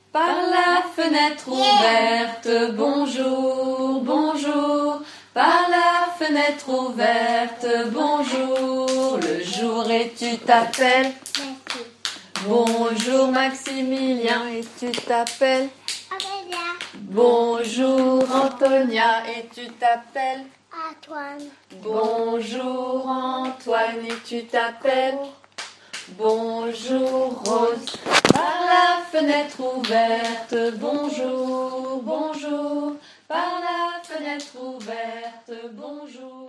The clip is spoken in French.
Par la fenêtre ouverte, bonjour, bonjour. Par la fenêtre ouverte, bonjour. Le jour et tu t'appelles. Merci. Bonjour Maximilien et tu t'appelles. Aurélia. Bonjour Antonia et tu t'appelles. Antoine. Bonjour Antoine et tu t'appelles. Bonjour Rose. Par la fenêtre ouverte, bonjour, bonjour. Par la fenêtre ouverte, bonjour.